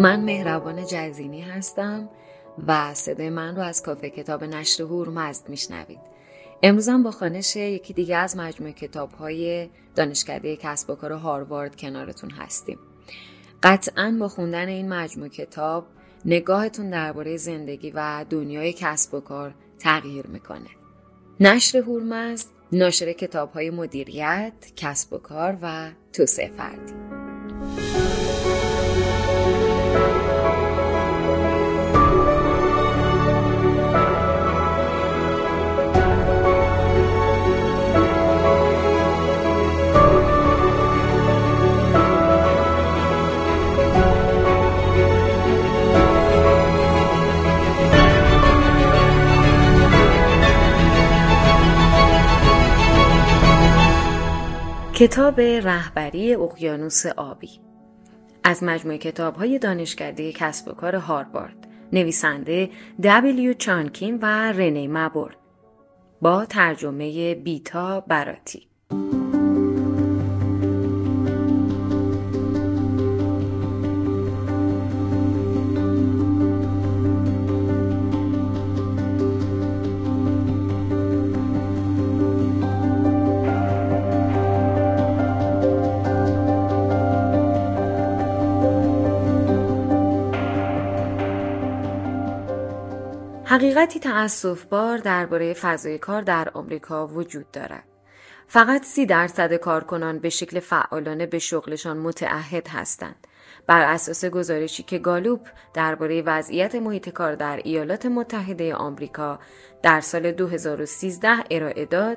من مهربان جزینی هستم و صدای من رو از کافه کتاب نشر هورمزد میشنوید. امروزم با خوانش یکی دیگه از مجموعه کتاب‌های دانشکده کسب و کار هاروارد کنارتون هستیم. قطعاً با خوندن این مجموعه کتاب نگاهتون درباره زندگی و دنیای کسب و کار تغییر میکنه. نشر هورمزد ناشر کتاب‌های مدیریت، کسب و کار و توسعه فردی. کتاب رهبری اقیانوس آبی از مجموعه کتاب‌های دانشکده کسب و کار هاروارد، نویسنده دبلیو چانکین و رنی مبورن، با ترجمه بیتا براتی. حقیقتی تأسف‌بار درباره فضای کار در آمریکا وجود دارد. فقط 30% کارکنان به شکل فعالانه به شغلشان متعهد هستند. بر اساس گزارشی که گالوپ درباره وضعیت محیط کار در ایالات متحده آمریکا در سال 2013 ارائه داد،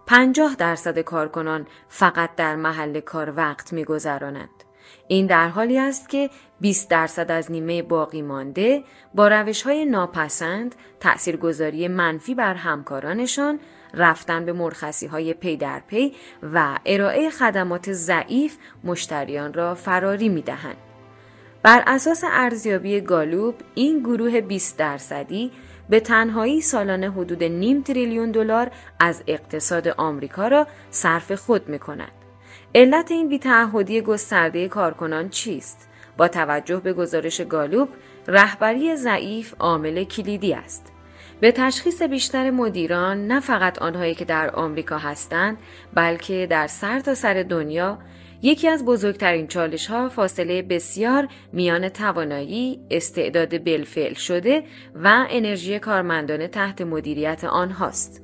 50% کارکنان فقط در محل کار وقت می‌گذرانند. این در حالی است که 20% از نیمه باقی مانده با روش‌های ناپسند، تأثیرگذاری منفی بر همکارانشان، رفتن به مرخصی‌های پی در پی و ارائه خدمات ضعیف مشتریان را فراری می‌دهند. بر اساس ارزیابی گالوپ، این گروه 20% به تنهایی سالانه حدود $0.5 تریلیون از اقتصاد آمریکا را صرف خود می‌کنند. علت این بی‌تعهدی گسترده کارکنان چیست؟ با توجه به گزارش گالوپ، رهبری ضعیف عامل کلیدی است. به تشخیص بیشتر مدیران، نه فقط آنهایی که در آمریکا هستند، بلکه در سرتاسر دنیا، یکی از بزرگترین چالش‌ها فاصله بسیار میان توانایی، استعداد بالفعل شده و انرژی کارمندان تحت مدیریت آنهاست.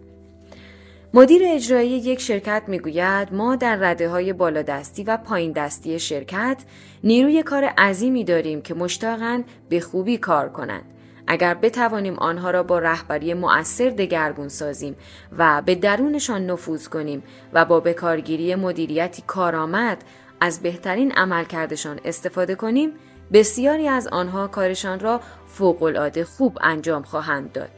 مدیر اجرایی یک شرکت میگوید ما در رده‌های بالادستی و پایین دستی شرکت نیروی کار عظیمی داریم که مشتاقند به خوبی کار کنند. اگر بتوانیم آنها را با رهبری مؤثر دگرگون سازیم و به درونشان نفوذ کنیم و با بکارگیری مدیریتی کارآمد از بهترین عملکردشان استفاده کنیم، بسیاری از آنها کارشان را فوق‌العاده خوب انجام خواهند داد.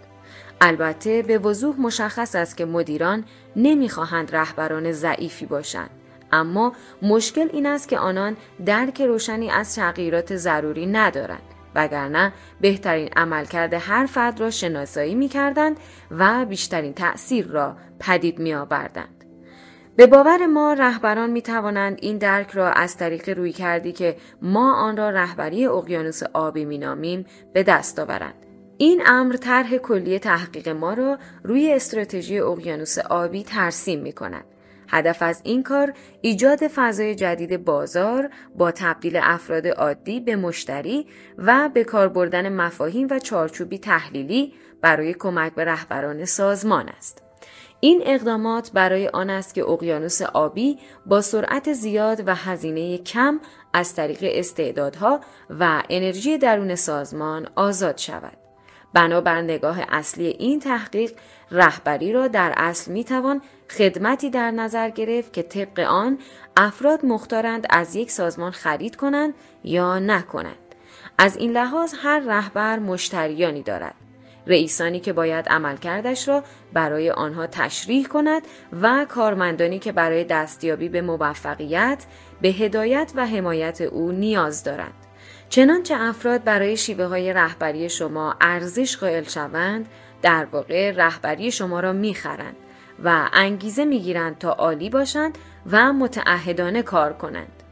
البته به وضوح مشخص است که مدیران نمی‌خواهند رهبران ضعیفی باشند، اما مشکل این است که آنان درک روشنی از تغییرات ضروری ندارند، وگرنه بهترین عملکرد هر فرد را شناسایی می‌کردند و بیشترین تأثیر را پدید می‌آوردند. به باور ما رهبران می‌توانند این درک را از طریق رویکردی که ما آن را رهبری اقیانوس آبی می‌نامیم به دست آورند. این امر طرح کلی تحقیق ما را روی استراتژی اقیانوس آبی ترسیم می‌کند. هدف از این کار ایجاد فضای جدید بازار با تبدیل افراد عادی به مشتری و به کار بردن مفاهیم و چارچوبی تحلیلی برای کمک به رهبران سازمان است. این اقدامات برای آن است که اقیانوس آبی با سرعت زیاد و هزینه کم از طریق استعدادها و انرژی درون سازمان آزاد شود. بنابر نگاه اصلی این تحقیق، رهبری را در اصل میتوان خدمتی در نظر گرفت که طبق آن افراد مختارند از یک سازمان خرید کنند یا نکنند. از این لحاظ هر رهبر مشتریانی دارد، رئیسانی که باید عملکردش را برای آنها تشریح کند و کارمندانی که برای دستیابی به موفقیت به هدایت و حمایت او نیاز دارند. چنانچه افراد برای شیوه‌های رهبری شما ارزش قائل شوند، در واقع رهبری شما را می‌خرند و انگیزه می‌گیرند تا عالی باشند و متعهدانه کار کنند.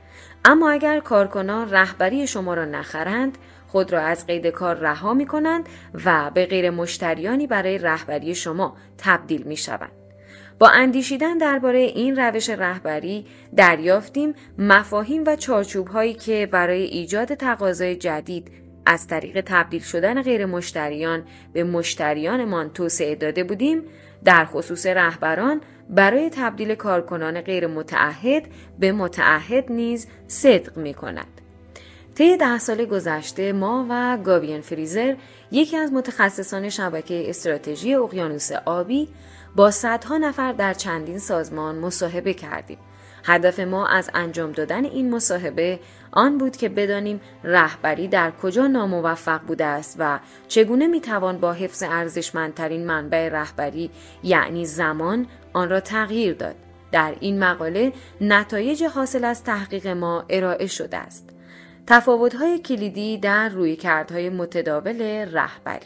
اما اگر کارکنان رهبری شما را نخرند، خود را از قید کار رها می کنند و به غیر مشتریانی برای رهبری شما تبدیل می شوند. با اندیشیدن درباره این روش رهبری دریافتیم مفاهیم و چارچوب‌هایی که برای ایجاد تقاضای جدید از طریق تبدیل شدن غیر مشتریان به مشتریانمان توسعه داده بودیم، در خصوص رهبران برای تبدیل کارکنان غیر متعهد به متعهد نیز صدق می کند. طی 10 سال گذشته ما و گاوین فریزر، یکی از متخصصان شبکه استراتژی اقیانوس آبی، با صدها نفر در چندین سازمان مصاحبه کردیم. هدف ما از انجام دادن این مصاحبه آن بود که بدانیم رهبری در کجا ناموفق بوده است و چگونه میتوان با حفظ ارزشمندترین منبع رهبری یعنی زمان آن را تغییر داد. در این مقاله نتایج حاصل از تحقیق ما ارائه شده است. تفاوت‌های کلیدی در رویکردهای متداول رهبری.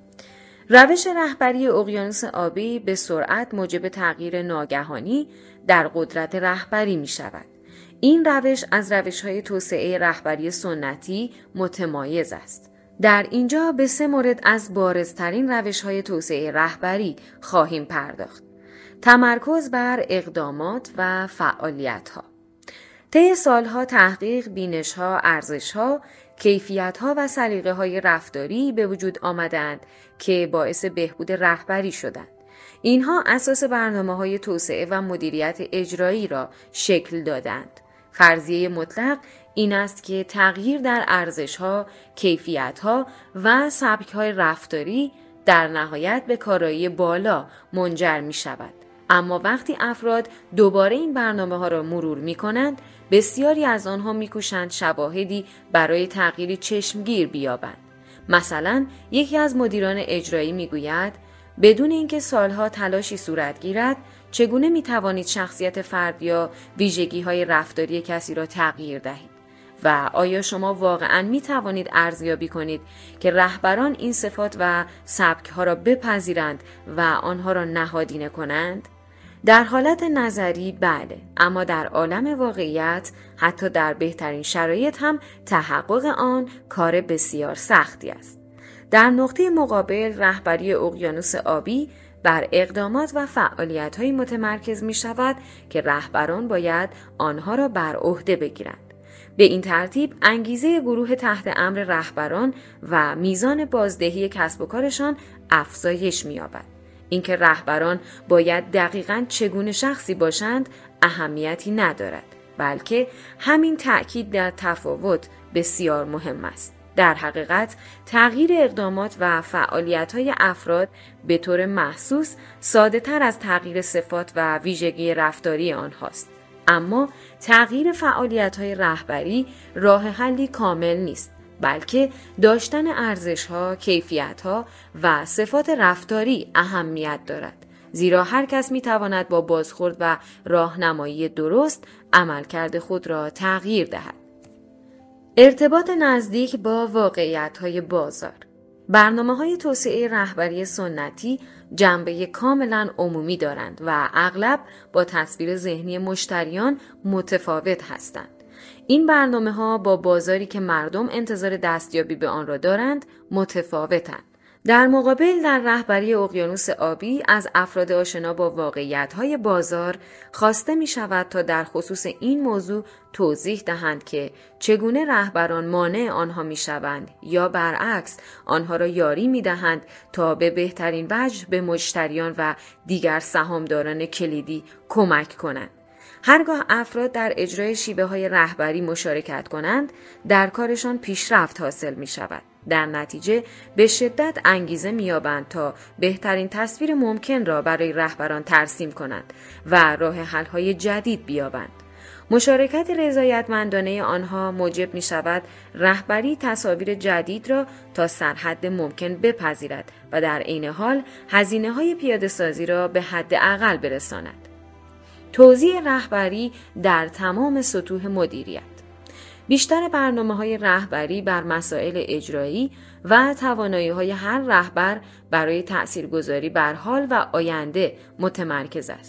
روش رهبری اقیانوس آبی به سرعت موجب تغییر ناگهانی در قدرت رهبری می شود. این روش از روش‌های توسعه رهبری سنتی متمایز است. در اینجا به 3 مورد از بارزترین روش‌های توسعه رهبری خواهیم پرداخت. تمرکز بر اقدامات و فعالیت‌ها. طی سالها تحقیق، بینش‌ها، ارزش‌ها، کیفیت‌ها و سلیقه‌های رفتاری به وجود آمدند که باعث بهبود رهبری شدند. اینها اساس برنامه‌های توسعه و مدیریت اجرایی را شکل دادند. فرضیه مطلق این است که تغییر در ارزش‌ها، کیفیت‌ها و سبک‌های رفتاری در نهایت به کارایی بالا منجر می‌شود. اما وقتی افراد دوباره این برنامه‌ها را مرور می‌کنند، بسیاری از آنها می‌کوشند شواهدی برای تغییری چشمگیر بیابند. مثلا یکی از مدیران اجرایی می‌گوید بدون اینکه سالها تلاشی صورت گیرد، چگونه می‌توانید شخصیت فرد یا ویژگی‌های رفتاری کسی را تغییر دهید؟ و آیا شما واقعاً می‌توانید ارزیابی کنید که رهبران این صفات و سبک‌ها را بپذیرند و آنها را نهادینه کنند؟ در حالت نظری بله، اما در عالم واقعیت حتی در بهترین شرایط هم تحقق آن کار بسیار سختی است. در نقطه مقابل رهبری اقیانوس آبی بر اقدامات و فعالیت‌های متمرکز می‌شود که رهبران باید آنها را بر عهده بگیرند. به این ترتیب انگیزه گروه تحت امر رهبران و میزان بازدهی کسب و کارشان افزایش می‌یابد. اینکه رهبران باید دقیقاً چگونه شخصی باشند اهمیتی ندارد، بلکه همین تأکید در تفاوت بسیار مهم است. در حقیقت تغییر اقدامات و فعالیت‌های افراد به طور محسوس ساده‌تر از تغییر صفات و ویژگی رفتاری آنهاست. اما تغییر فعالیت‌های رهبری راه حلی کامل نیست، بلکه داشتن ارزش‌ها، کیفیت‌ها و صفات رفتاری اهمیت دارد. زیرا هر کس می‌تواند با بازخورد و راهنمایی درست عملکرد خود را تغییر دهد. ارتباط نزدیک با واقعیت‌های بازار. برنامه‌های توسعه رهبری سنتی جنبه کاملاً عمومی دارند و اغلب با تصویر ذهنی مشتریان متفاوت هستند. این برنامه‌ها با بازاری که مردم انتظار دستیابی به آن را دارند متفاوتند. در مقابل در رهبری اقیانوس آبی از افراد آشنا با واقعیت‌های بازار خواسته می‌شود تا در خصوص این موضوع توضیح دهند که چگونه رهبران مانع آنها می‌شوند یا برعکس آنها را یاری می‌دهند تا به بهترین وجه به مشتریان و دیگر سهامداران کلیدی کمک کنند. هرگاه افراد در اجرای شیوه‌های رهبری مشارکت کنند، در کارشان پیشرفت حاصل می‌شود. در نتیجه به شدت انگیزه می‌یابند تا بهترین تصویر ممکن را برای رهبران ترسیم کنند و راه حل‌های جدید بیابند. مشارکت رضایتمندانه آنها موجب می‌شود رهبری تصاویر جدید را تا سرحد ممکن بپذیرد و در عین حال هزینه‌های پیاده‌سازی را به حد اقل برساند. توزیع رهبری در تمام سطوح مدیریت. بیشتر برنامه‌های رهبری بر مسائل اجرایی و توانایی‌های هر رهبر برای تأثیرگذاری بر حال و آینده متمرکز است.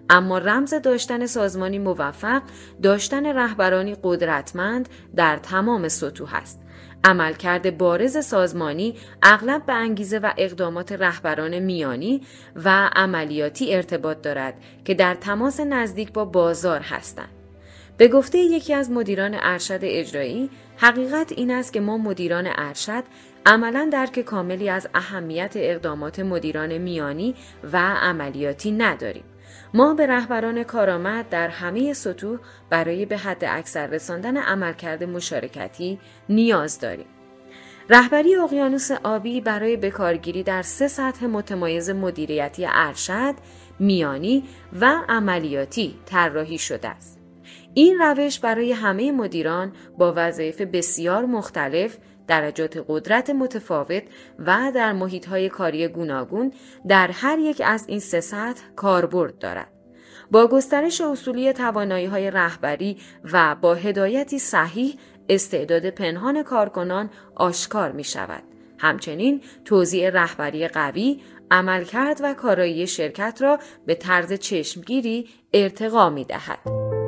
اما رمز داشتن سازمانی موفق داشتن رهبرانی قدرتمند در تمام سطوح است. عملکرد بارز سازمانی اغلب به انگیزه و اقدامات رهبران میانی و عملیاتی ارتباط دارد که در تماس نزدیک با بازار هستند. به گفته یکی از مدیران ارشد اجرایی، حقیقت این است که ما مدیران ارشد عملاً درک کاملی از اهمیت اقدامات مدیران میانی و عملیاتی نداریم. ما به رهبران کارآمد در همه سطوح برای به حد اکثر رساندن عملکرد مشارکتی نیاز داریم. رهبری اقیانوس آبی برای بکارگیری در 3 سطح متمایز مدیریتی ارشد، میانی و عملیاتی طراحی شده است. این روش برای همه مدیران با وظایف بسیار مختلف، درجات قدرت متفاوت و در محیط‌های کاری گوناگون در هر یک از این 3 سطح کاربرد دارد. با گسترش اصولی توانایی‌های رهبری و با هدایتی صحیح، استعداد پنهان کارکنان آشکار می‌شود. همچنین توزیع رهبری قوی، عملکرد و کارایی شرکت را به طرز چشمگیری ارتقا می‌دهد.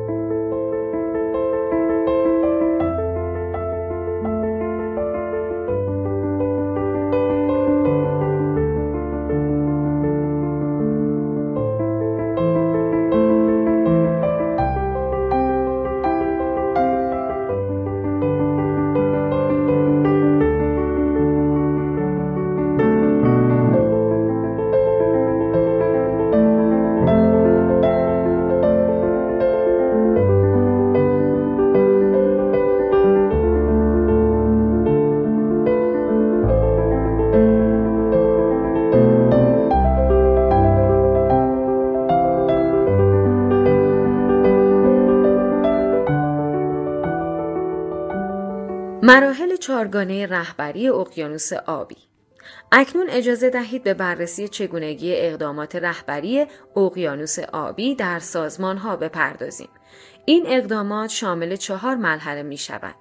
مراحل 4گانه رهبری اقیانوس آبی. اکنون اجازه دهید به بررسی چگونگی اقدامات رهبری اقیانوس آبی در سازمان‌ها بپردازیم. این اقدامات شامل 4 مرحله می‌شوند.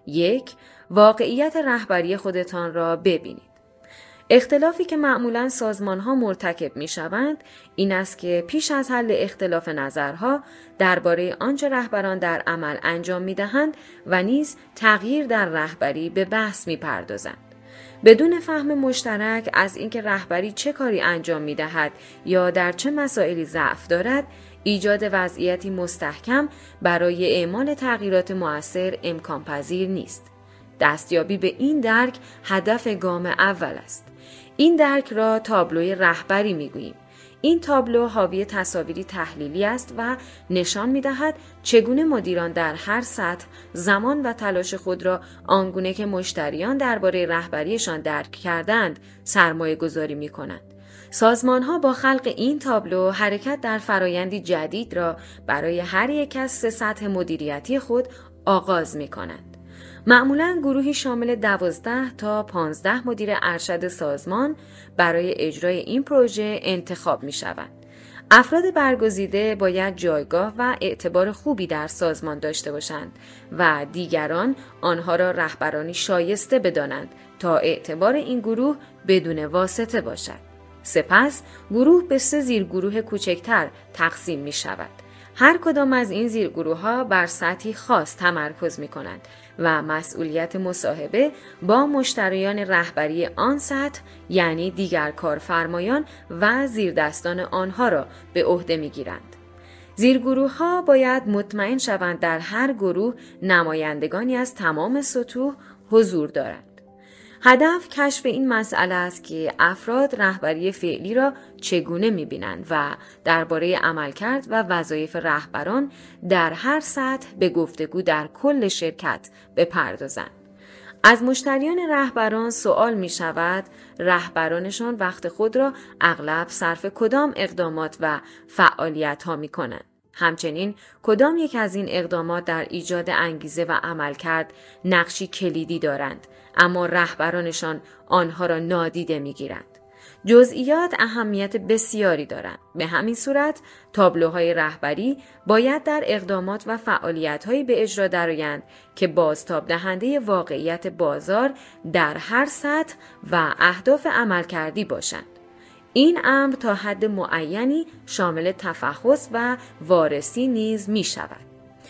1. واقعیت رهبری خودتان را ببینید. اختلافی که معمولاً سازمان‌ها مرتکب می‌شوند این است که پیش از حل اختلاف نظرها درباره آنچه رهبران در عمل انجام می‌دهند و نیز تغییر در رهبری به بحث می‌پردازند. بدون فهم مشترک از اینکه رهبری چه کاری انجام می‌دهد یا در چه مسائلی ضعف دارد، ایجاد وضعیتی مستحکم برای اعمال تغییرات مؤثر امکان پذیر نیست. دستیابی به این درک هدف گام اول است. این درک را تابلوی رهبری می‌گوییم. این تابلو حاوی تصاویری تحلیلی است و نشان می‌دهد چگونه مدیران در هر سطح زمان و تلاش خود را آنگونه که مشتریان درباره رهبریشان درک کردند سرمایه‌گذاری می‌کنند. سازمان‌ها با خلق این تابلو حرکت در فرایندی جدید را برای هر یک از 3 سطح مدیریتی خود آغاز می‌کنند. معمولاً گروهی شامل 12 تا 15 مدیر ارشد سازمان برای اجرای این پروژه انتخاب می شوند. افراد برگزیده باید جایگاه و اعتبار خوبی در سازمان داشته باشند و دیگران آنها را رهبرانی شایسته بدانند تا اعتبار این گروه بدون واسطه باشد. سپس گروه به 3 زیرگروه کوچکتر تقسیم می شود. هر کدام از این زیرگروه‌ها بر سطحی خاص تمرکز می‌کنند و مسئولیت مصاحبه با مشتریان رهبری آن سطح یعنی دیگر کارفرمایان و زیردستان آنها را به عهده می‌گیرند. زیرگروه‌ها باید مطمئن شوند در هر گروه نمایندگانی از تمام سطوح حضور دارند. هدف کشف این مسئله است که افراد رهبری فعلی را چگونه می‌بینند و درباره عملکرد و وظایف رهبران در هر سطح به گفتگو در کل شرکت بپردازند. از مشتریان رهبران سوال می‌شود رهبرانشان وقت خود را اغلب صرف کدام اقدامات و فعالیت‌ها می‌کنند. همچنین کدام یک از این اقدامات در ایجاد انگیزه و عملکرد نقشی کلیدی دارند اما رهبرانشان آنها را نادیده می‌گیرند. جزئیات اهمیت بسیاری دارند. به همین صورت تابلوهای رهبری باید در اقدامات و فعالیت‌هایی به اجرا درآیند که بازتاب دهنده واقعیت بازار در هر سطح و اهداف عملکردی باشند. این امر تا حد معینی شامل تفحص و وارسی نیز می شود.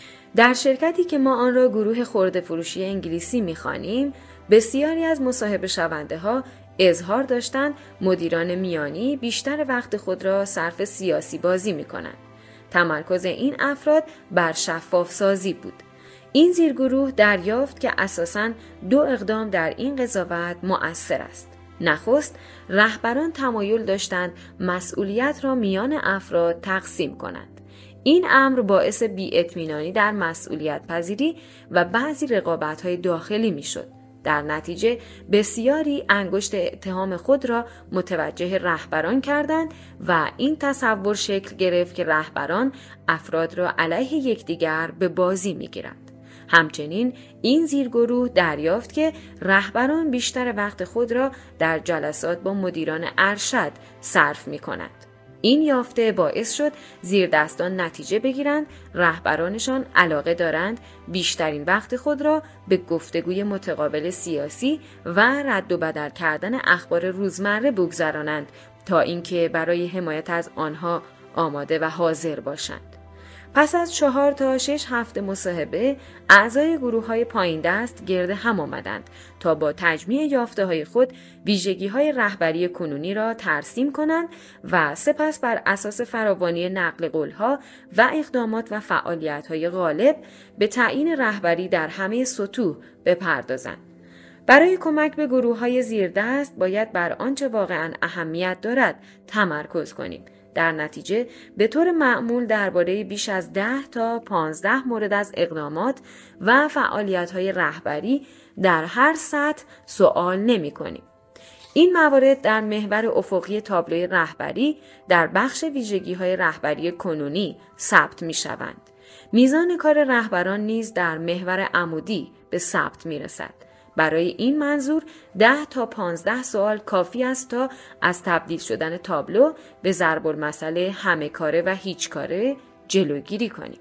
در شرکتی که ما آن را گروه خرده فروشی انگلیسی می خوانیم، بسیاری از مصاحبه شونده ها اظهار داشتند مدیران میانی بیشتر وقت خود را صرف سیاسی بازی می کنند. تمرکز این افراد بر شفاف سازی بود. این زیرگروه دریافت که اساساً 2 اقدام در این قضاوت مؤثر است. نخست، رهبران تمایل داشتند مسئولیت را میان افراد تقسیم کنند. این امر باعث بی‌اطمینانی در مسئولیت پذیری و بعضی رقابت‌های داخلی می‌شد. در نتیجه بسیاری انگشت اتهام خود را متوجه رهبران کردند و این تصور شکل گرفت که رهبران افراد را علیه یکدیگر به بازی می‌گیرند. همچنین این زیرگروه دریافت که رهبران بیشتر وقت خود را در جلسات با مدیران ارشد صرف می‌کنند. این یافته باعث شد زیردستان نتیجه بگیرند رهبرانشان علاقه دارند بیشترین وقت خود را به گفتگوی متقابل سیاسی و رد و بدل کردن اخبار روزمره بگذرانند تا اینکه برای حمایت از آنها آماده و حاضر باشند. پس از 4 تا 6 هفته مصاحبه، اعضای گروه‌های پایین دست گرد هم آمدند تا با تجمیع یافته‌های خود ویژگی‌های رهبری کنونی را ترسیم کنند و سپس بر اساس فراوانی نقل قول‌ها و اقدامات و فعالیت‌های غالب به تعیین رهبری در همه سطوح بپردازند. برای کمک به گروه‌های زیردست باید بر آنچه واقعاً اهمیت دارد تمرکز کنیم. در نتیجه به طور معمول درباره بیش از 10 تا 15 مورد از اقدامات و فعالیت‌های رهبری در هر سطح سوال نمی‌کنیم. این موارد در محور افقی تابلوی رهبری در بخش ویژگی‌های رهبری کنونی ثبت می‌شوند. میزان کار رهبران نیز در محور عمودی به ثبت می‌رسد. برای این منظور 10 تا 15 سوال کافی است تا از تبدیل شدن تابلو به ضرب المثل همه کاره و هیچ کاره جلوگیری کنیم.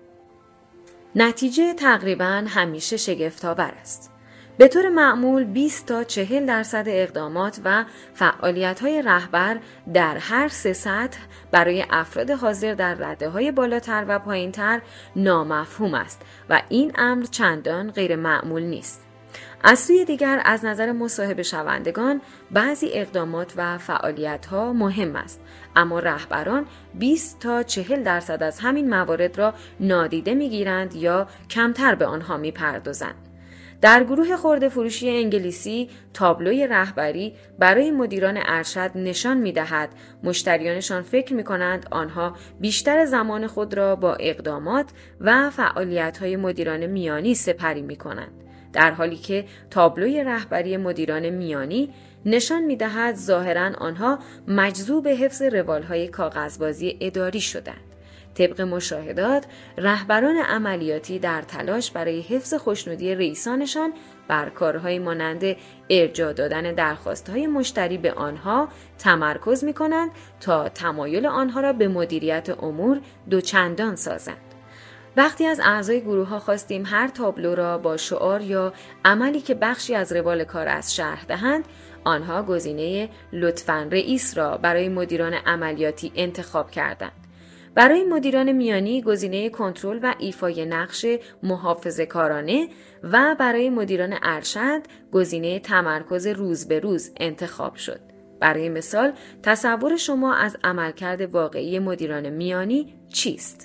نتیجه تقریباً همیشه شگفت‌آور است. به طور معمول 20 تا 40% اقدامات و فعالیت‌های رهبر در هر 3 سطح برای افراد حاضر در رده‌های بالاتر و پایین‌تر نامفهوم است و این امر چندان غیر معمول نیست. از سوی دیگر از نظر مصاحبه شوندگان بعضی اقدامات و فعالیت‌ها مهم است، اما رهبران 20 تا 40% از همین موارد را نادیده می‌گیرند یا کمتر به آنها می‌پردازند. در گروه خرده فروشی انگلیسی تابلوی رهبری برای مدیران ارشد نشان می‌دهد مشتریانشان فکر می‌کنند آنها بیشتر زمان خود را با اقدامات و فعالیت‌های مدیران میانی سپری می‌کنند، در حالی که تابلوی رهبری مدیران میانی نشان می‌دهد ظاهراً آنها مجذوب حفظ روال‌های کاغذبازی اداری شدند. طبق مشاهدات، رهبران عملیاتی در تلاش برای حفظ خوشنودی رئیسانشان بر کارهای مانند ارجاع دادن درخواست‌های مشتری به آنها تمرکز می‌کنند تا تمایل آنها را به مدیریت امور دوچندان سازند. وقتی از اعضای گروه‌ها خواستیم هر تابلو را با شعار یا عملی که بخشی از روال کار است شرح دهند، آنها گزینه لطفاً رئیس را برای مدیران عملیاتی انتخاب کردند. برای مدیران میانی گزینه کنترل و ایفای نقش محافظه‌کارانه و برای مدیران ارشد گزینه تمرکز روز به روز انتخاب شد. برای مثال، تصور شما از عملکرد واقعی مدیران میانی چیست؟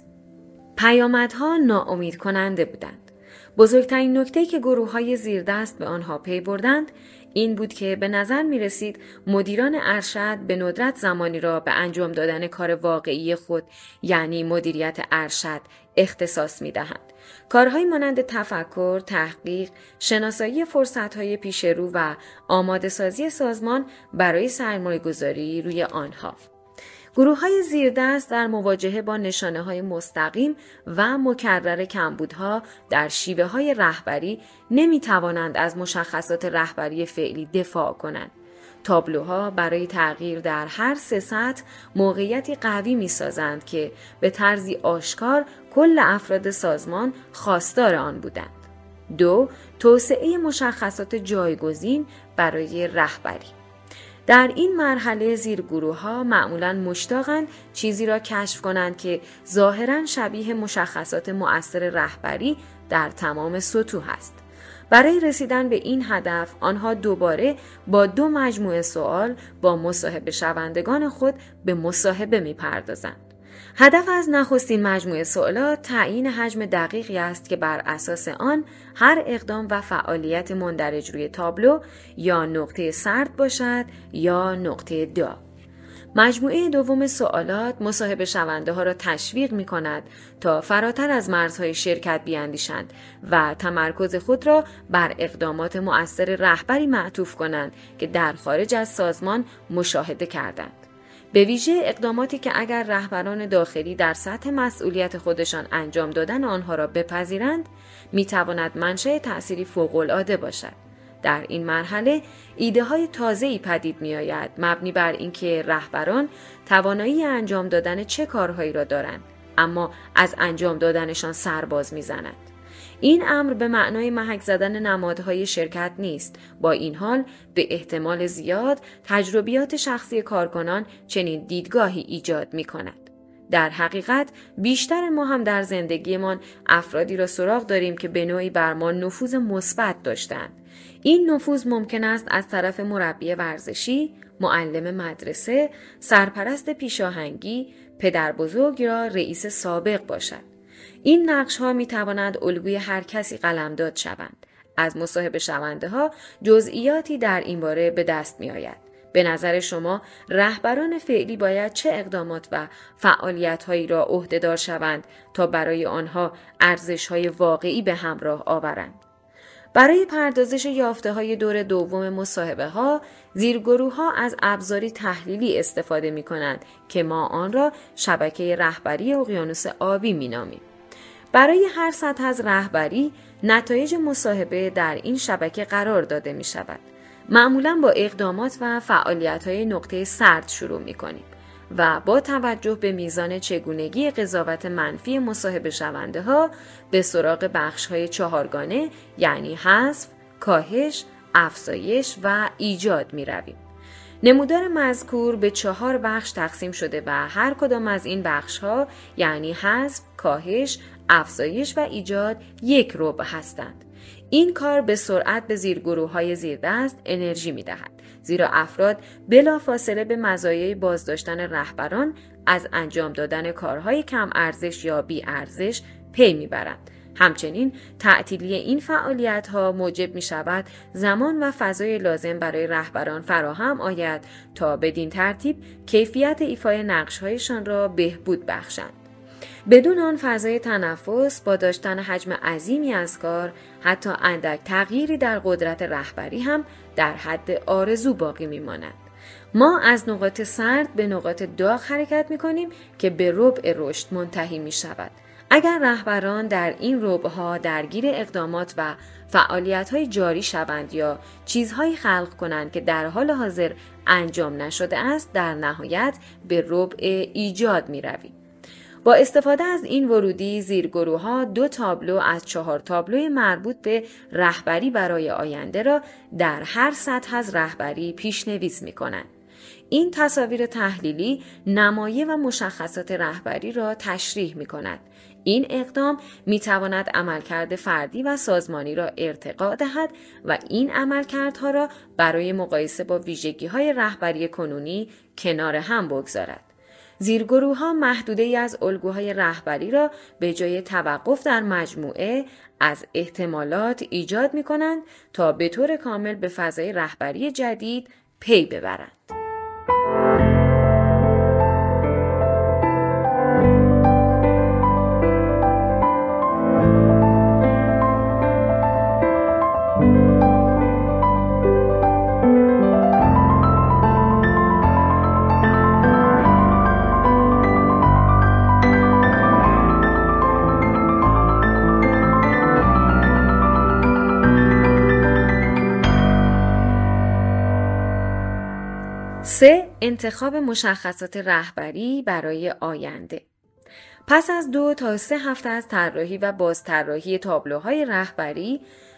پیامدها ناامید کننده بودند. بزرگترین نکته که گروه‌های زیردست به آنها پی بردند این بود که به نظر می رسید مدیران ارشد به ندرت زمانی را به انجام دادن کار واقعی خود یعنی مدیریت ارشد اختصاص می دهند. کارهای مانند تفکر، تحقیق، شناسایی فرصت‌های پیش رو و آماده سازی سازمان برای سرمایه‌گذاری روی آنها. گروه‌های زیردست در مواجهه با نشانه‌های مستقیم و مکرر کمبودها در شیوه‌های رهبری نمی‌توانند از مشخصات رهبری فعلی دفاع کنند. تابلوها برای تغییر در هر 3 سطح موقعیتی قوی می‌سازند که به طرزی آشکار کل افراد سازمان خواستار آن بودند. 2. توسعه مشخصات جایگزین برای رهبری. در این مرحله زیرگروه‌ها معمولاً مشتاقند چیزی را کشف کنند که ظاهراً شبیه مشخصات مؤثر رهبری در تمام سطوح است. برای رسیدن به این هدف آنها دوباره با 2 مجموعه سوال با مصاحبه شوندگان خود به مصاحبه می‌پردازند. هدف از نخستین مجموعه سوالات تعیین حجم دقیقی است که بر اساس آن هر اقدام و فعالیت مندرج روی تابلو یا نقطه سرد باشد یا نقطه داغ. مجموعه دوم سوالات مصاحبه شونده ها را تشویق می کند تا فراتر از مرزهای شرکت بیاندیشند و تمرکز خود را بر اقدامات مؤثر رهبری معطوف کنند که در خارج از سازمان مشاهده کردند. به ویژه اقداماتی که اگر رهبران داخلی در سطح مسئولیت خودشان انجام دادن آنها را بپذیرند، می تواند منشأ تأثیری فوق‌العاده باشد. در این مرحله ایده های تازه‌ای پدید می آید مبنی بر اینکه رهبران توانایی انجام دادن چه کارهایی را دارند اما از انجام دادنشان سرباز می زند. این امر به معنای محک زدن نمادهای شرکت نیست. با این حال به احتمال زیاد تجربیات شخصی کارکنان چنین دیدگاهی ایجاد می کند. در حقیقت بیشتر ما هم در زندگیمان افرادی را سراغ داریم که به نوعی بر ما نفوذ مثبت داشتند. این نفوذ ممکن است از طرف مربی ورزشی، معلم مدرسه، سرپرست پیشاهنگی، پدر بزرگ یا رئیس سابق باشد. این نقش ها می توانند الگوی هر کسی قلمداد شوند. از مصاحبه شونده ها جزئیاتی در این باره به دست می آید. به نظر شما رهبران فعلی باید چه اقدامات و فعالیت هایی را عهده‌دار شوند تا برای آنها ارزش های واقعی به همراه آورند؟ برای پردازش یافته‌های دور دوم مصاحبه ها، زیرگروه ها از ابزاری تحلیلی استفاده می کنند که ما آن را شبکه رهبری اقیانوس آبی می نامیم. برای هر سطح از رهبری، نتایج مصاحبه در این شبکه قرار داده می شود. معمولاً با اقدامات و فعالیت‌های نقطه سرد شروع می‌کنیم و با توجه به میزان چگونگی قضاوت منفی مصاحبه شونده‌ها به سراغ بخش‌های 4گانه یعنی حذف، کاهش، افزایش و ایجاد می‌رویم. نمودار مذکور به 4 بخش تقسیم شده و هر کدام از این بخش‌ها یعنی حذف، کاهش، افزایش و ایجاد یک ربع هستند. این کار به سرعت به زیرگروه‌های زیردست انرژی می‌دهد، زیرا افراد بلافاصله به مزایای بازداشتن رهبران از انجام دادن کارهای کم ارزش یا بی ارزش پی می‌برند. همچنین تعطیلی این فعالیت‌ها موجب می‌شود زمان و فضای لازم برای رهبران فراهم آید تا بدین ترتیب کیفیت ایفای نقش‌هایشان را بهبود بخشند. بدون آن فضای تنفس با داشتن حجم عظیمی از کار، حتی اندک تغییری در قدرت رهبری هم در حد آرزو باقی میماند. ما از نقاط سرد به نقاط داغ حرکت میکنیم که به ربع رشد منتهی میشود. اگر رهبران در این ربعها درگیر اقدامات و فعالیت‌های جاری شوند یا چیزهایی خلق کنند که در حال حاضر انجام نشده است، در نهایت به ربع ایجاد میرویم. با استفاده از این ورودی، زیرگروه‌ها 2 تابلو از 4 تابلوی مربوط به رهبری برای آینده را در هر سطح از رهبری پیش‌نویس می‌کنند. این تصاویر تحلیلی نمایه و مشخصات رهبری را تشریح می‌کند. این اقدام می‌تواند عملکرد فردی و سازمانی را ارتقا دهد و این عملکردها را برای مقایسه با ویژگی‌های رهبری کنونی کنار هم بگذارد. زیرگروه‌ها محدوده‌ای از الگوهای رهبری را به جای توقف در مجموعه از احتمالات ایجاد می‌کنند تا به طور کامل به فضای رهبری جدید پی ببرند. انتخاب مشخصات رهبری برای آینده. پس از 2 تا 3 هفته از طراحی و بازطراحی تابلوهای رهبری،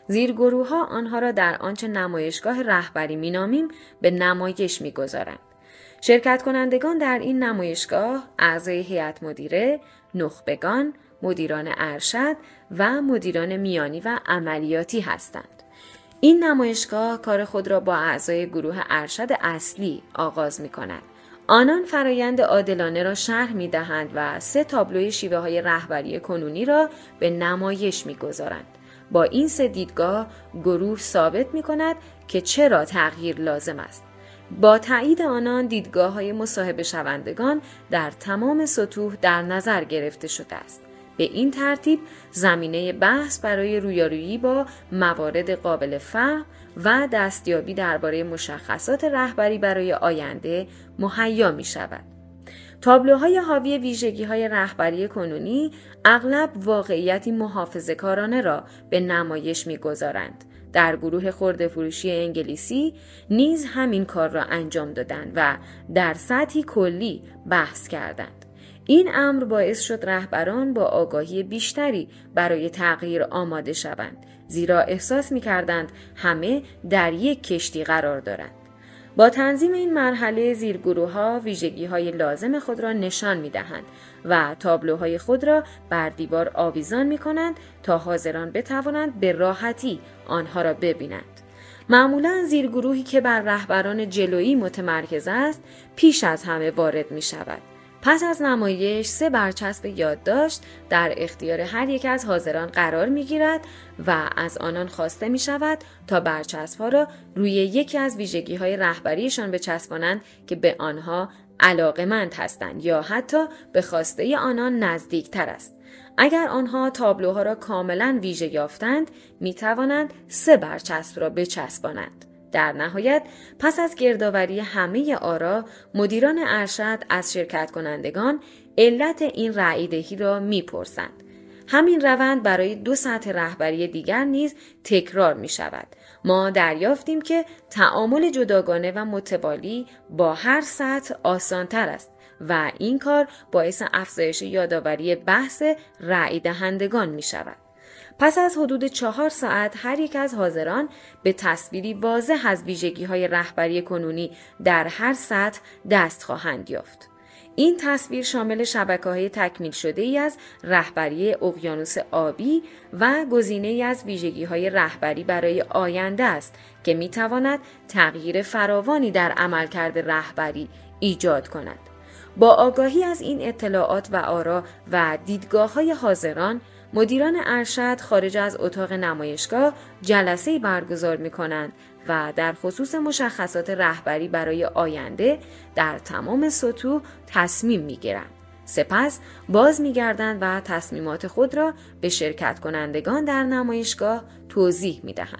زیرگروه‌ها آنها را در آنچه نمایشگاه رهبری می‌نامیم به نمایش می‌گذارند. شرکت کنندگان در این نمایشگاه اعضای هیئت مدیره، نخبگان، مدیران ارشد و مدیران میانی و عملیاتی هستند. این نمایشگاه کار خود را با اعضای گروه ارشد اصلی آغاز می‌کند. آنان فرایند عادلانه را شرح می‌دهند و 3 تابلوی شیوه‌های رهبری کنونی را به نمایش می‌گذارند. با این 3 دیدگاه گروه ثابت می‌کند که چرا تغییر لازم است. با تایید آنان دیدگاه‌های مصاحبه شوندگان در تمام سطوح در نظر گرفته شده است. به این ترتیب زمینه بحث برای رویارویی با موارد قابل فهم و دستیابی درباره مشخصات رهبری برای آینده مهیا می شود. تابلوهای حاوی ویژگی‌های رهبری کنونی اغلب واقعیتی محافظه‌کارانه را به نمایش می‌گذارند. در گروه خرده‌فروشی انگلیسی نیز همین کار را انجام دادند و در سطحی کلی بحث کردند. این امر باعث شد رهبران با آگاهی بیشتری برای تغییر آماده شوند، زیرا احساس می‌کردند همه در یک کشتی قرار دارند. با تنظیم این مرحله زیرگروه‌ها ویژگی‌های لازم خود را نشان می‌دهند و تابلوهای خود را بر دیوار آویزان می‌کنند تا حاضران بتوانند به راحتی آنها را ببینند. معمولاً زیرگروهی که بر رهبران جلویی متمرکز است پیش از همه وارد می‌شود. پس از نمایش 3 برچسب یادداشت در اختیار هر یک از حاضران قرار می‌گیرد و از آنان خواسته می‌شود تا برچسب‌ها را روی یکی از ویژگی‌های رهبریشان بچسبانند که به آنها علاقه‌مند هستند یا حتی به خواسته آنان نزدیکتر است. اگر آنها تابلوها را کاملاً ویژه یافتند، می‌توانند 3 برچسب را بچسبانند. در نهایت پس از گردآوری همه آرا مدیران ارشد از شرکت کنندگان علت این رأی‌دهی را می‌پرسند. همین روند برای 2 سطح رهبری دیگر نیز تکرار می‌شود. ما دریافتیم که تعامل جداگانه و متوالی با هر سطح آسان‌تر است و این کار باعث افزایش یادآوری بحث رأی دهندگان می‌شود. پس از حدود 4 ساعت هر یک از حاضران به تصویری واضح از ویژگی‌های رهبری کنونی در هر سطح دست خواهند یافت. این تصویر شامل شبکه‌های تکمیل شده‌ای از رهبری اقیانوس آبی و گزینه‌ای از ویژگی‌های رهبری برای آینده است که می‌تواند تغییر فراوانی در عملکرد رهبری ایجاد کند. با آگاهی از این اطلاعات و آرا و دیدگاه‌های حاضران، مدیران ارشد خارج از اتاق نمایشگاه جلسه‌ای برگزار می‌کنند و در خصوص مشخصات رهبری برای آینده در تمام سطوح تصمیم می‌گیرند. سپس باز می‌گردند و تصمیمات خود را به شرکت کنندگان در نمایشگاه توضیح می‌دهند.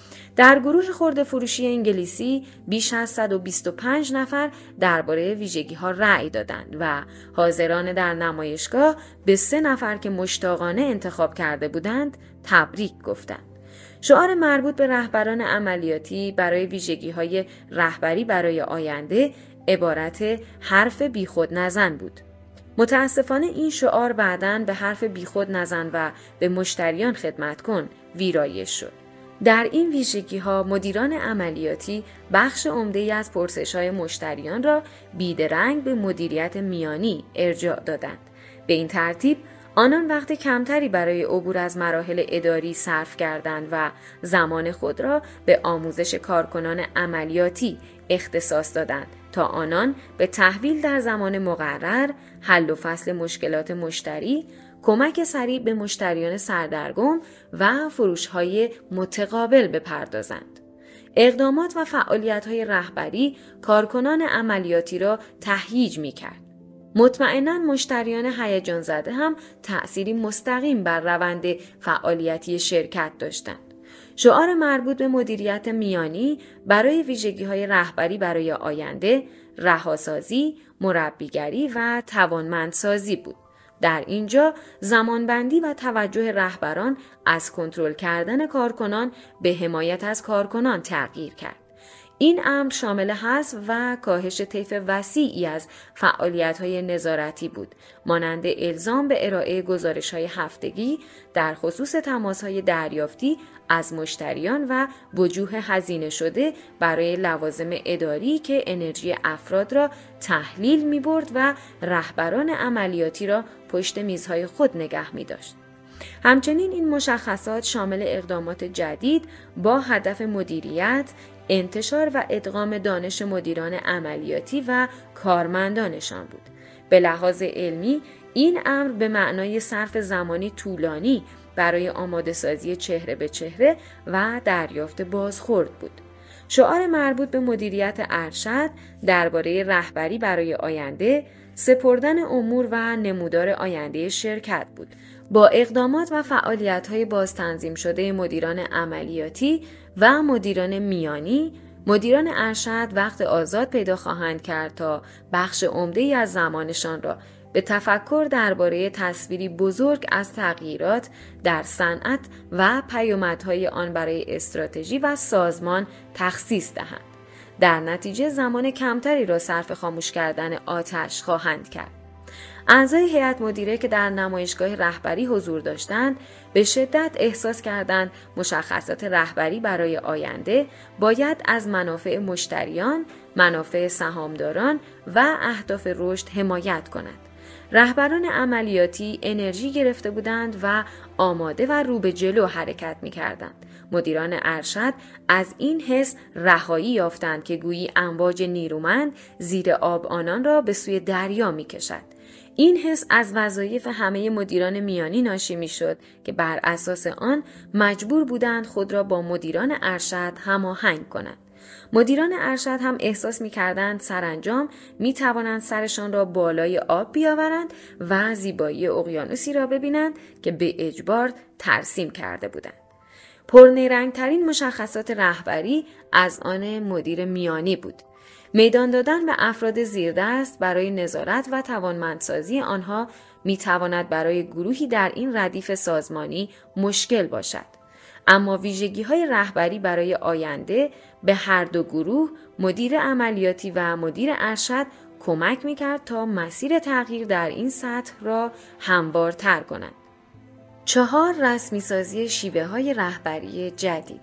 در گروه خرده‌فروشی انگلیسی بیش از 125 نفر درباره ویژگی‌ها رأی دادند و حاضران در نمایشگاه به 3 نفر که مشتاقانه انتخاب کرده بودند تبریک گفتند. شعار مربوط به رهبران عملیاتی برای ویژگی‌های رهبری برای آینده عبارت حرف بیخود نزن بود. متاسفانه این شعار بعداً به حرف بیخود نزن و به مشتریان خدمت کن ویرایش شد. در این ویژگی‌ها مدیران عملیاتی بخش عمده‌ای از پرسش‌های مشتریان را بیدرنگ به مدیریت میانی ارجاع دادند. به این ترتیب آنان وقت کمتری برای عبور از مراحل اداری صرف کردند و زمان خود را به آموزش کارکنان عملیاتی اختصاص دادند تا آنان به تحویل در زمان مقرر، حل و فصل مشکلات مشتری، کمک سریع به مشتریان سردرگم و فروش‌های متقابل بپردازند. اقدامات و فعالیت‌های رهبری کارکنان عملیاتی را تهییج می‌کرد. مطمئناً مشتریان هیجان زده هم تأثیری مستقیم بر روند فعالیتی شرکت داشتند. شعار مربوط به مدیریت میانی برای ویژگی‌های رهبری برای آینده، رهاسازی، مربیگری و توانمندسازی بود. در اینجا زمانبندی و توجه رهبران از کنترل کردن کارکنان به حمایت از کارکنان تغییر کرد. این امر شامل حذف و کاهش طیف وسیعی از فعالیت‌های نظارتی بود، مانند الزام به ارائه گزارش‌های هفتگی در خصوص تماس‌های دریافتی از مشتریان و وجوه هزینه شده برای لوازم اداری که انرژی افراد را تحلیل می‌برد و رهبران عملیاتی را پشت میزهای خود نگه می‌داشت. همچنین این مشخصات شامل اقدامات جدید با هدف مدیریت، انتشار و ادغام دانش مدیران عملیاتی و کارمندانشان بود. به لحاظ علمی، این امر به معنای صرف زمانی طولانی برای آماده سازی چهره به چهره و دریافت بازخورد بود. شعار مربوط به مدیریت ارشد درباره رهبری برای آینده، سپردن امور و نمودار آینده شرکت بود. با اقدامات و فعالیت‌های بازتنظیم شده مدیران عملیاتی و مدیران میانی، مدیران ارشد وقت آزاد پیدا خواهند کرد تا بخش عمده‌ای از زمانشان را به تفکر درباره تصویری بزرگ از تغییرات در صنعت و پیامدهای آن برای استراتژی و سازمان تخصیص دهند. در نتیجه زمان کمتری را صرف خاموش کردن آتش خواهند کرد. اعضای هیئت مدیره که در نمایشگاه رهبری حضور داشتند به شدت احساس کردند مشخصات رهبری برای آینده باید از منافع مشتریان، منافع سهامداران و اهداف رشد حمایت کند. رهبران عملیاتی انرژی گرفته بودند و آماده و رو به جلو حرکت می کردند. مدیران ارشد از این حس رهایی یافتند که گویی امواج نیرومند زیر آب آنان را به سوی دریا می کشد. این حس از وظایف همه مدیران میانی ناشی می شد که بر اساس آن مجبور بودند خود را با مدیران ارشد هماهنگ کنند. مدیران ارشد هم احساس می کردند سرانجام می توانند سرشان را بالای آب بیاورند و زیبایی اقیانوسی را ببینند که به اجبار ترسیم کرده بودند. پرنیرنگترین مشخصات رهبری از آن مدیر میانی بود. میدان دادن به افراد زیردست برای نظارت و توانمندسازی آنها می تواند برای گروهی در این ردیف سازمانی مشکل باشد. اما ویژگی‌های رهبری برای آینده به هر دو گروه، مدیر عملیاتی و مدیر ارشد، کمک می‌کرد تا مسیر تغییر در این سطح را هموارتر کنند. 4. رسمی‌سازی شیوه‌های رهبری جدید.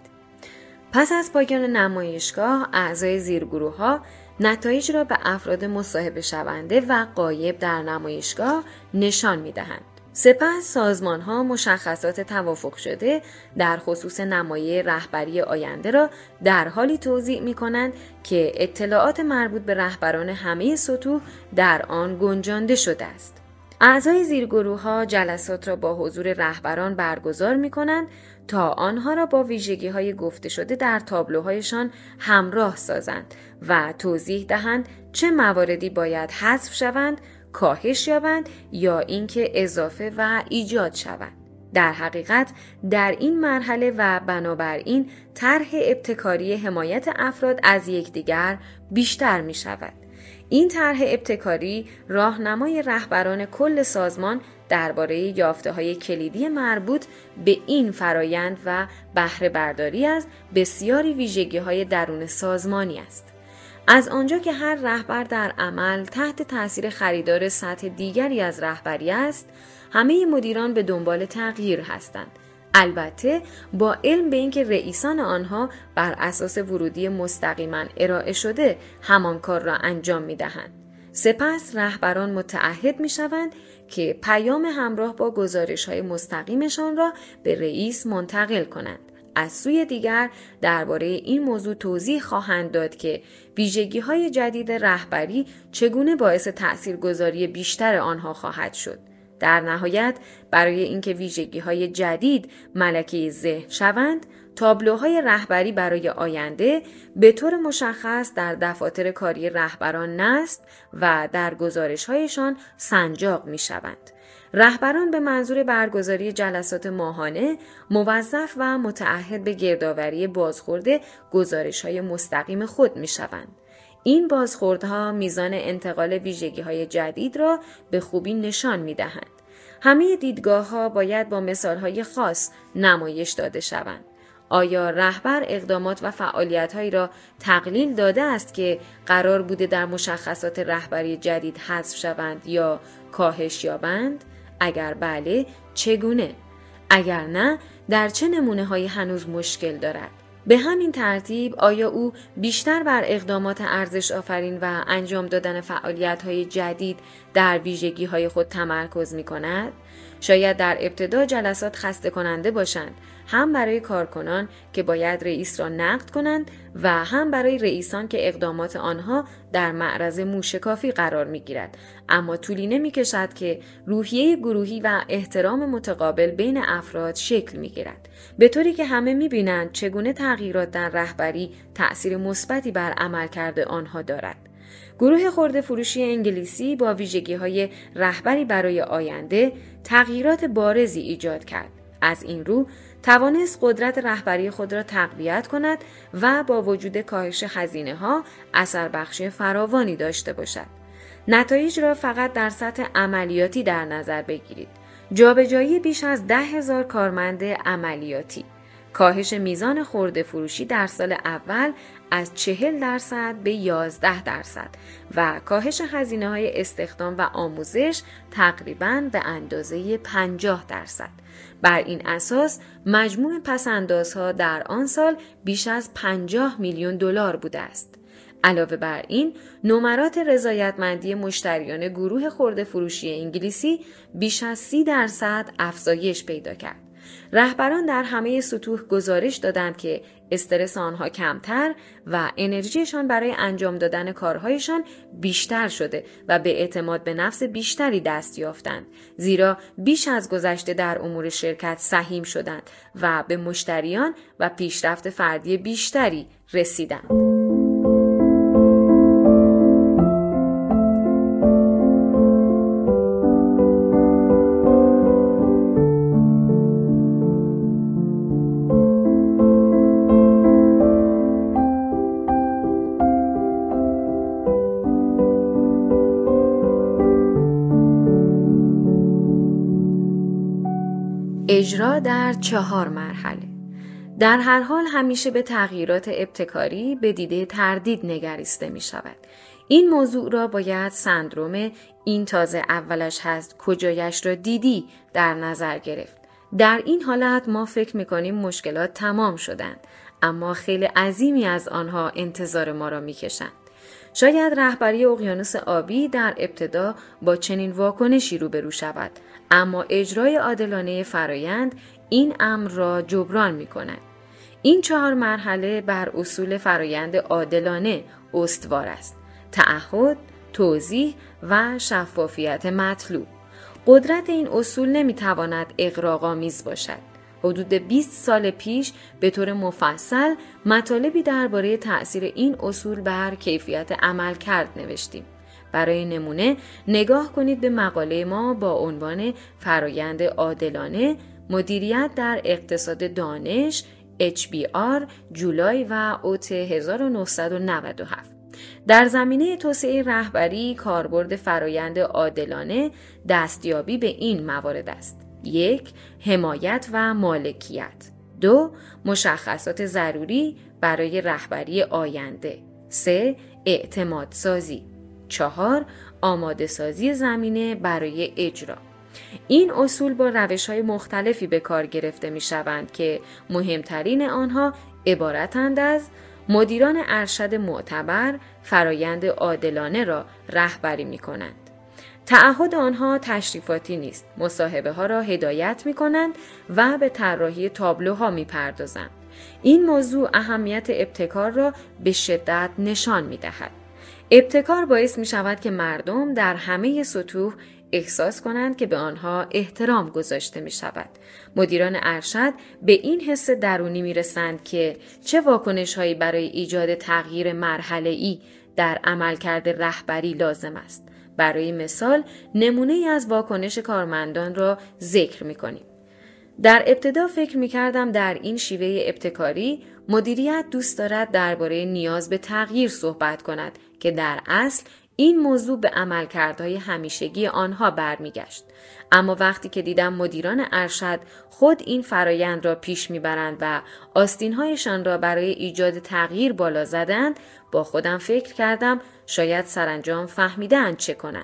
پس از پایان نمایشگاه، اعضای زیرگروه‌ها نتایج را به افراد مصاحبه شونده و غایب در نمایشگاه نشان می‌دهند. سپس سازمان‌ها مشخصات توافق شده در خصوص نمایه رهبری آینده را در حالی توزیع می‌کنند که اطلاعات مربوط به رهبران همه سطوح در آن گنجانده شده است. اعضای زیرگروه‌ها جلسات را با حضور رهبران برگزار می‌کنند تا آنها را با ویژگی‌های گفته شده در تابلوهایشان همراه سازند و توضیح دهند چه مواردی باید حذف شوند، کاهش یابند یا اینکه اضافه و ایجاد شوند. در حقیقت در این مرحله و بنابراین طرح ابتکاری حمایت افراد از یکدیگر بیشتر می شود. این طرح ابتکاری راهنمای رهبران کل سازمان درباره یافته‌های کلیدی مربوط به این فرایند و بهره برداری از بسیاری ویژگی‌های درون سازمانی است. از آنجا که هر رهبر در عمل تحت تأثیر خریدار سطح دیگری از رهبری است، همه مدیران به دنبال تغییر هستند. البته با علم به اینکه رئیسان آنها بر اساس ورودی مستقیما ارائه شده همان کار را انجام می‌دهند. سپس رهبران متعهد می‌شوند که پیام همراه با گزارش‌های مستقیمشان را به رئیس منتقل کنند. از سوی دیگر درباره این موضوع توضیح خواهند داد که ویژگی‌های جدید رهبری چگونه باعث تأثیرگذاری بیشتر آنها خواهد شد. در نهایت برای اینکه ویژگی‌های جدید ملکه ذهن شوند، تابلوهای رهبری برای آینده به طور مشخص در دفاتر کاری رهبران نصب و در گزارش‌هایشان سنجاق می‌شوند. رهبران به منظور برگزاری جلسات ماهانه موظف و متعهد به گردآوری بازخورد گزارش‌های مستقیم خود می‌شوند. این بازخوردها میزان انتقال ویژگی‌های جدید را به خوبی نشان می‌دهند. همه دیدگاه‌ها باید با مثال‌های خاص نمایش داده شوند. آیا رهبر اقدامات و فعالیت‌هایی را تقلیل داده است که قرار بوده در مشخصات رهبری جدید حذف شوند یا کاهش یابند؟ اگر بله، چگونه؟ اگر نه، در چه نمونه‌هایی هنوز مشکل دارد؟ به همین ترتیب آیا او بیشتر بر اقدامات ارزش آفرین و انجام دادن فعالیت‌های جدید در ویژگی‌های خود تمرکز می‌کند؟ شاید در ابتدا جلسات خسته کننده باشند، هم برای کارکنان که باید رئیس را نقد کنند و هم برای رئیسان که اقدامات آنها در معرض موشکافی قرار می‌گیرد، اما طولی نمی‌کشد که روحیه گروهی و احترام متقابل بین افراد شکل می‌گیرد، به طوری که همه می‌بینند چگونه تغییرات در رهبری تأثیر مثبتی بر عملکرد آنها دارد. گروه خرده فروشی انگلیسی با ویژگی‌های رهبری برای آینده تغییرات بارزی ایجاد کرد. از این رو توانست قدرت رهبری خود را تقویت کند و با وجود کاهش هزینه‌ها اثر بخشی فراوانی داشته باشد. نتایج را فقط در سطح عملیاتی در نظر بگیرید. جابجایی بیش از 10,000 کارمند عملیاتی، کاهش میزان خرده فروشی در سال اول از 40% به 11% و کاهش هزینه‌های استخدام و آموزش تقریباً به اندازه 50%. بر این اساس مجموع پس‌اندازها در آن سال بیش از 50 میلیون دلار بوده است. علاوه بر این، نمرات رضایتمندی مشتریان گروه خرده فروشی انگلیسی بیش از 30% افزایش پیدا کرد. رهبران در همه سطوح گزارش دادند که استرس آنها کمتر و انرژیشان برای انجام دادن کارهایشان بیشتر شده و به اعتماد به نفس بیشتری دست یافتند، زیرا بیش از گذشته در امور شرکت سهیم شدند و به مشتریان و پیشرفت فردی بیشتری رسیدند. اجرا در 4 مرحله. در هر حال همیشه به تغییرات ابتکاری به دیده تردید نگریسته می شود. این موضوع را باید سندروم این تازه اولش هست کجایش را دیدی در نظر گرفت. در این حالت ما فکر می کنیم مشکلات تمام شدند، اما خیلی عظیمی از آنها انتظار ما را می کشند. شاید رهبری اقیانوس آبی در ابتدا با چنین واکنشی روبرو شود، اما اجرای عادلانه فرایند این امر را جبران می کند. این 4 مرحله بر اصول فرایند عادلانه استوار است: تعهد، توضیح و شفافیت مطلوب. قدرت این اصول نمی تواند اغراق‌آمیز باشد. حدود 20 سال پیش به طور مفصل مطالبی درباره تأثیر این اصول بر کیفیت عملکرد نوشتیم. برای نمونه نگاه کنید به مقاله ما با عنوان فرایند عادلانه، مدیریت در اقتصاد دانش، HBR، جولای و اوت 1997. در زمینه توسعه رهبری، کاربرد فرایند عادلانه دستیابی به این موارد است: 1. حمایت و مالکیت. 2. مشخصات ضروری برای رهبری آینده. 3. اعتماد سازی. 4. آماده سازی زمینه برای اجرا. این اصول با روش‌های مختلفی به کار گرفته می‌شوند که مهمترین آنها عبارتند از: مدیران ارشد معتبر فرایند عادلانه را رهبری می‌کنند. تعهد آنها تشریفاتی نیست، مصاحبه ها را هدایت می کنند و به طراحی تابلوها می پردازند. این موضوع اهمیت ابتکار را به شدت نشان می دهد. ابتکار باعث می شود که مردم در همه سطوح احساس کنند که به آنها احترام گذاشته می شود. مدیران ارشد به این حس درونی می رسند که چه واکنش هایی برای ایجاد تغییر مرحله‌ای در عملکرد رهبری لازم است. برای مثال نمونه‌ای از واکنش کارمندان را ذکر می‌کنیم. در ابتدا فکر می‌کردم در این شیوه ابتکاری مدیریت دوست دارد درباره نیاز به تغییر صحبت کند که در اصل این موضوع به عملکردهای همیشگی آنها برمیگشت. اما وقتی که دیدم مدیران ارشد خود این فرایند را پیش میبرند و آستینهایشان را برای ایجاد تغییر بالا زدند، با خودم فکر کردم شاید سرانجام فهمیدند چه کنند.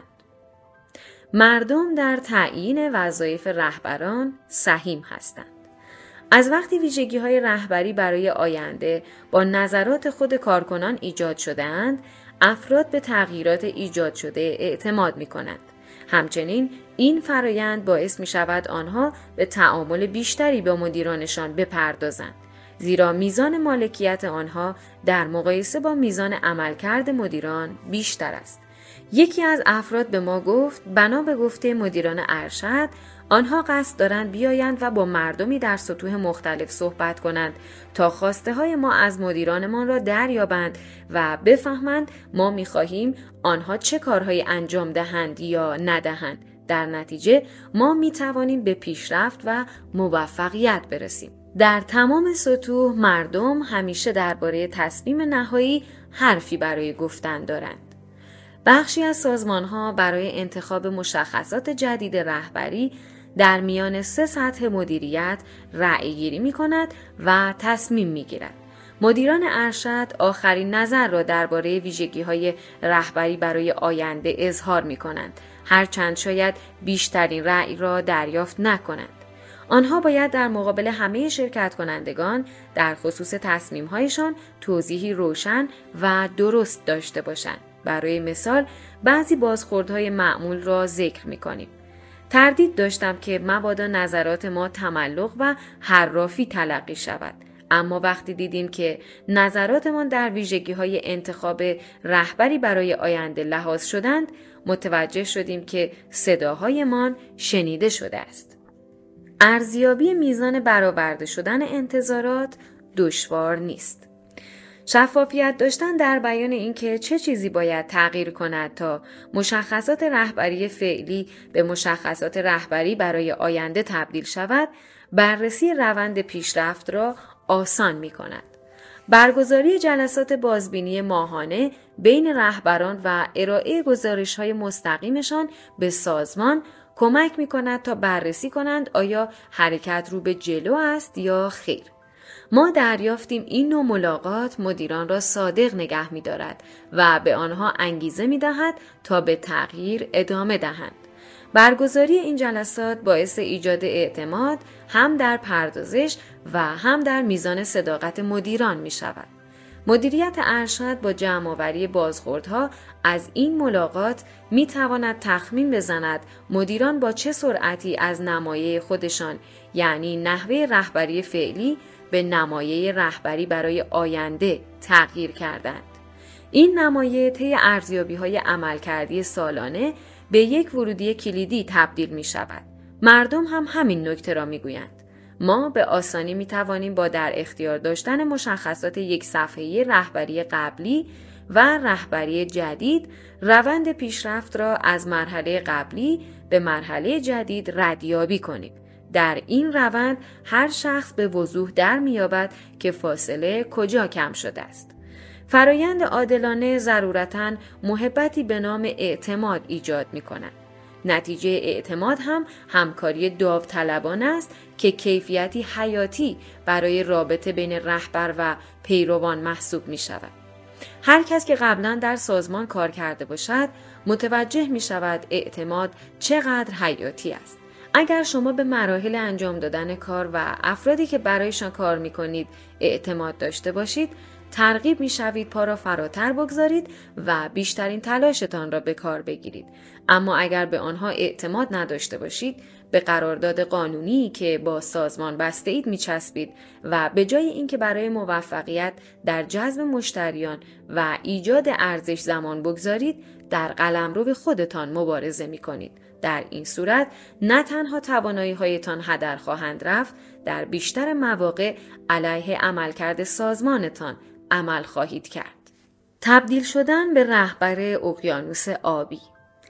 مردم در تعیین وظایف رهبران سهیم هستند. از وقتی ویژگی‌های رهبری برای آینده با نظرات خود کارکنان ایجاد شده‌اند، افراد به تغییرات ایجاد شده اعتماد می‌کنند. همچنین این فرایند باعث می‌شود آنها به تعامل بیشتری با مدیرانشان بپردازند، زیرا میزان مالکیت آنها در مقایسه با میزان عملکرد مدیران بیشتر است. یکی از افراد به ما گفت بنا به گفته مدیران ارشد آنها قصد دارند بیایند و با مردمی در سطوح مختلف صحبت کنند تا خواسته های ما از مدیرانمان را دریابند و بفهمند ما می‌خواهیم آنها چه کارهایی انجام دهند یا ندهند. در نتیجه ما می‌توانیم به پیشرفت و موفقیت برسیم. در تمام سطوح مردم همیشه درباره تصمیم نهایی حرفی برای گفتن دارند. بخشی از سازمان‌ها برای انتخاب مشخصات جدید رهبری در میان 3 سطح مدیریت رأی‌گیری می‌کند و تصمیم می‌گیرد. مدیران ارشد آخرین نظر را درباره ویژگی‌های رهبری برای آینده اظهار می‌کنند، هرچند شاید بیشترین رأی را دریافت نکنند. آنها باید در مقابل همه شرکت کنندگان در خصوص تصمیم‌هایشان توضیحی روشن و درست داشته باشند. برای مثال بعضی بازخوردهای معمول را ذکر می‌کنیم. تردید داشتم که مبادا نظرات ما تملق و حرافی تلقی شود. اما وقتی دیدیم که نظراتمان در ویژگی‌های انتخاب رهبری برای آینده لحاظ شدند، متوجه شدیم که صداهایمان شنیده شده است. ارزیابی میزان برآورده شدن انتظارات دشوار نیست. شفافیت داشتن در بیان اینکه چه چیزی باید تغییر کند تا مشخصات رهبری فعلی به مشخصات رهبری برای آینده تبدیل شود، بررسی روند پیشرفت را آسان می کند. برگزاری جلسات بازبینی ماهانه بین رهبران و ارائه گزارش‌های مستقیمشان به سازمان کمک می کند تا بررسی کنند آیا حرکت رو به جلو است یا خیر. ما دریافتیم این نوع ملاقات مدیران را صادق نگه می دارد و به آنها انگیزه می دهد تا به تغییر ادامه دهند. برگزاری این جلسات باعث ایجاد اعتماد هم در پردازش و هم در میزان صداقت مدیران می شود. مدیریت ارشد با جمع‌آوری بازخوردها از این ملاقات می تواند تخمین بزند مدیران با چه سرعتی از نمایه خودشان، یعنی نحوه رهبری فعلی، به نمایه رهبری برای آینده تغییر کردند. این نمایه طی ارزیابی‌های عملکردی سالانه به یک ورودی کلیدی تبدیل می شود. مردم هم همین نکته را می گویند. ما به آسانی می توانیم با در اختیار داشتن مشخصات یک صفحه‌ای رهبری قبلی و رهبری جدید روند پیشرفت را از مرحله قبلی به مرحله جدید ردیابی کنیم. در این روند هر شخص به وضوح در می‌یابد که فاصله کجا کم شده است. فرایند عادلانه ضرورتاً محبتی به نام اعتماد ایجاد می‌کند. نتیجه اعتماد هم همکاری داوطلبانه است که کیفیتی حیاتی برای رابطه بین رهبر و پیروان محسوب می‌شود. هر کس که قبلاً در سازمان کار کرده باشد متوجه می‌شود اعتماد چقدر حیاتی است. اگر شما به مراحل انجام دادن کار و افرادی که برایشان کار می‌کنید اعتماد داشته باشید، ترغیب می‌شوید پا را فراتر بگذارید و بیشترین تلاشتان را به کار بگیرید. اما اگر به آنها اعتماد نداشته باشید، به قرارداد قانونی که با سازمان بسته اید می‌چسبید و به جای اینکه برای موفقیت در جذب مشتریان و ایجاد ارزش زمان بگذارید، در قلمرو خودتان مبارزه می‌کنید. در این صورت نه تنها توانایی‌هایتان هدر خواهند رفت، در بیشتر مواقع علیه عملکرد سازمانتان عمل خواهید کرد. تبدیل شدن به رهبر اقیانوس آبی.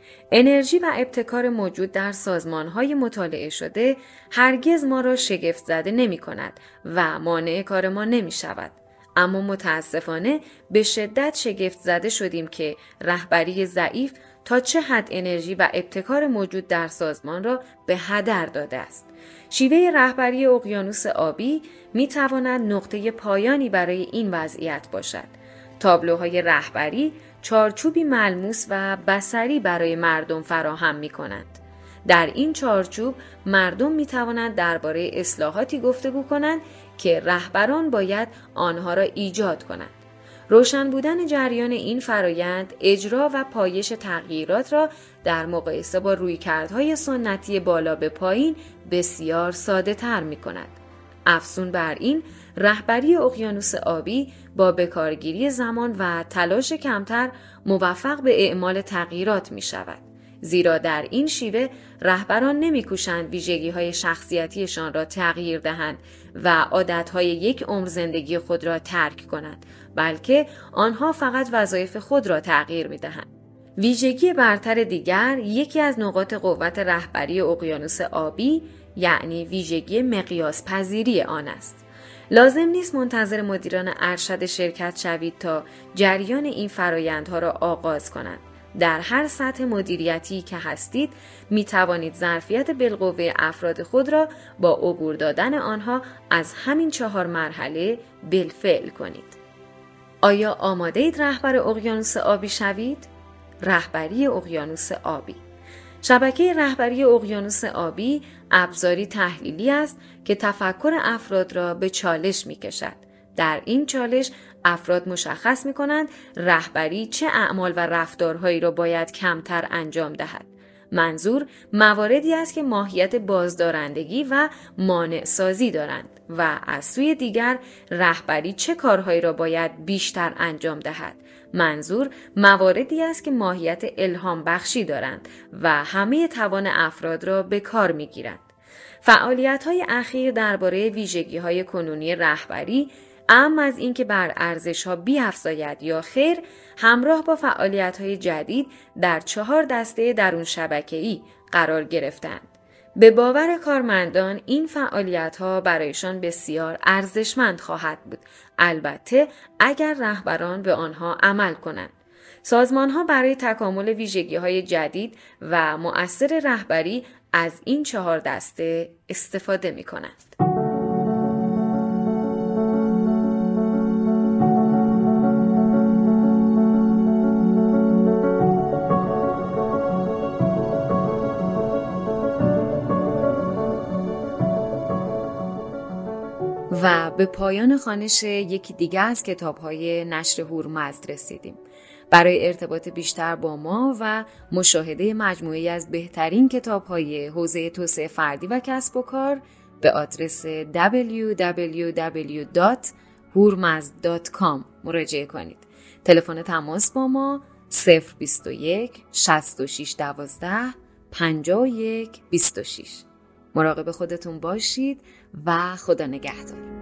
انرژی و ابتکار موجود در سازمان‌های مطالعه شده هرگز ما را شگفت زده نمی‌کند و مانع کار ما نمی‌شود. اما متاسفانه به شدت شگفت زده شدیم که رهبری ضعیف تا چه حد انرژی و ابتکار موجود در سازمان را به هدر داده است. شیوه رهبری اقیانوس آبی می تواند نقطه پایانی برای این وضعیت باشد. تابلوهای رهبری چارچوبی ملموس و بصری برای مردم فراهم می کنند. در این چارچوب مردم می توانند درباره اصلاحاتی گفتگو کنند که رهبران باید آنها را ایجاد کنند. روشن بودن جریان این فرایند اجرا و پایش تغییرات را در مقایسه با رویکردهای سنتی بالا به پایین بسیار ساده تر می کند. افزون بر این، رهبری اقیانوس آبی با بکارگیری زمان و تلاش کمتر موفق به اعمال تغییرات می شود. زیرا در این شیوه رهبران نمی‌کوشند ویژگی‌های شخصیتیشان را تغییر دهند و عادت‌های یک عمر زندگی خود را ترک کنند، بلکه آنها فقط وظایف خود را تغییر می‌دهند. ویژگی برتر دیگر یکی از نقاط قوت رهبری اقیانوس آبی، یعنی ویژگی مقیاس پذیری آن است. لازم نیست منتظر مدیران ارشد شرکت شوید تا جریان این فرایندها را آغاز کنند. در هر سطح مدیریتی که هستید می توانید ظرفیت بالقوه افراد خود را با عبور دادن آنها از همین 4 مرحله بالفعل کنید. آیا آماده اید رهبر اقیانوس آبی شوید؟ رهبری اقیانوس آبی. شبکه رهبری اقیانوس آبی ابزاری تحلیلی است که تفکر افراد را به چالش می کشد. در این چالش افراد مشخص می کنند رهبری چه اعمال و رفتارهایی را باید کمتر انجام دهد. منظور مواردی است که ماهیت بازدارندگی و مانع سازی دارند و از سوی دیگر رهبری چه کارهایی را باید بیشتر انجام دهد. منظور مواردی است که ماهیت الهام بخشی دارند و همه توان افراد را به کار می گیرند. فعالیت‌های اخیر درباره ویژگی‌های کنونی رهبری، اما از اینکه بر ارزش‌ها بیفزاید یا خیر، همراه با فعالیت‌های جدید در 4 دسته درون شبکه‌ای قرار گرفتند. به باور کارمندان این فعالیت‌ها برایشان بسیار ارزشمند خواهد بود، البته اگر رهبران به آنها عمل کنند. سازمان‌ها برای تکامل ویژگی‌های جدید و مؤثر رهبری از این 4 دسته استفاده می‌کنند. و به پایان خوانش یکی دیگه از کتاب‌های نشر هورمزد رسیدیم. برای ارتباط بیشتر با ما و مشاهده مجموعه‌ای از بهترین کتاب‌های حوزه توسعه فردی و کسب و کار به آدرس www.hurmazd.com مراجعه کنید. تلفن تماس با ما 021 66 12 51 26. مراقب خودتون باشید و خدا نگهدار.